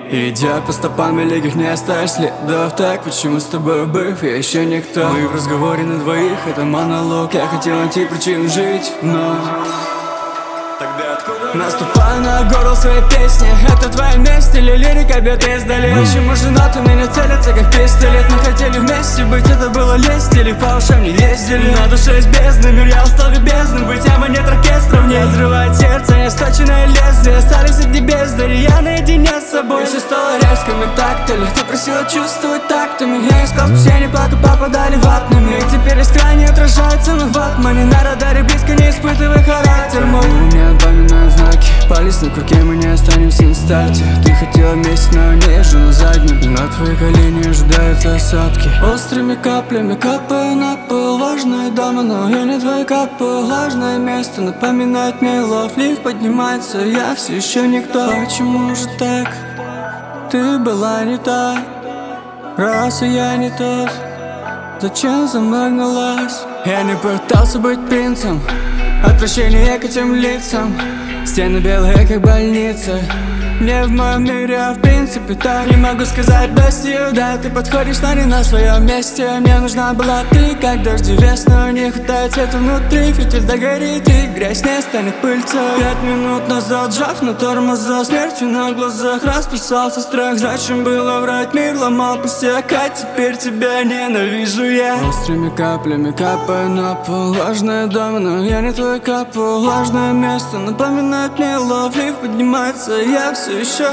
Идя по стопам великих, не оставишь следов. Так почему с тобой быв, я еще никто? Мы в разговоре на двоих, это монолог. Я хотел найти причину жить, но тогда откуда? Наступаю на горло своей песни. Это твоя месть или лирика бьет издали? Почему женаты меня целятся как пистолет? Мы хотели вместе быть, это было лесть или по ушам не ездили? На душе есть бездна, мир я устал бездны быть, а нет оркестров, не разрывает сердце, не сточенное лезвие. Остались одни бездари, я наедине с собой. Все стало резко, мы тактили. Ты просила чувствовать тактами. Я искал спасение, плату попадали ватными. И теперь искра не отражается на ватмане. На радаре близко не испытывай характер мой. У меня поминают знаки, палец на курке, мы не останемся на старте. Ты хотела вместе, но не езжу на заднем. На твои колени ожидаются осадки. Острыми каплями капаю на пол. Важное дома, но я не твой капаю. Влажное место напоминает мне лов. Лифт поднимается, я все еще никто. Почему же так? Ты была не та, раз и я не тот. Зачем за мной гналась? Я не пытался быть принцем. Отвращение к этим лицам. Стены белые, как больница. Не в моем мире, а в принципе так. Не могу сказать без you, да. Ты подходишь, но не на своем месте. Мне нужна была ты, как дожди весной. Не хватает света внутри, фитиль догорит и грязь не станет пыльцой. 5 минут назад жав на тормоза, смертью на глазах расписался страх. Зачем было врать, мир ломал пустяк, а теперь тебя ненавижу я. Острыми каплями капаю на пол. Важное дома, но я не твой капу. Влажное место напоминает мне лов. Лифт поднимается, я все еще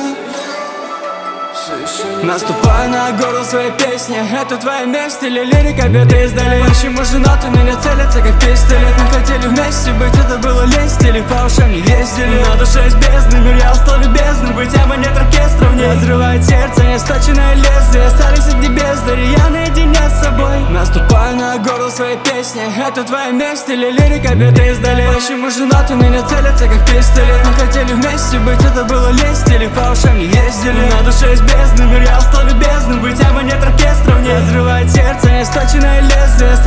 наступаю на горло своей песни. Это твоя месть или лирика бьет издали? Почему женаты меня целятся как пистолет? Мы хотели вместе быть, это было лесть или по ушам не ездили? На душе есть бездны, мир я устал бездны быть, а нет оркестров, не разрывает сердце, не сточенное лезвие. Остались одни бездари, я наедине с собой. Наступаю на горло своей песни. Это твоя месть или лирика бьет издали? Почему женаты меня целятся как пистолет? Мы хотели вместе быть, это было лесть или по ушам не ездили? На душе есть бездны, мир я устал бездны быть, а нет оркестров, не разрывает сердце, не сточенное лезвие.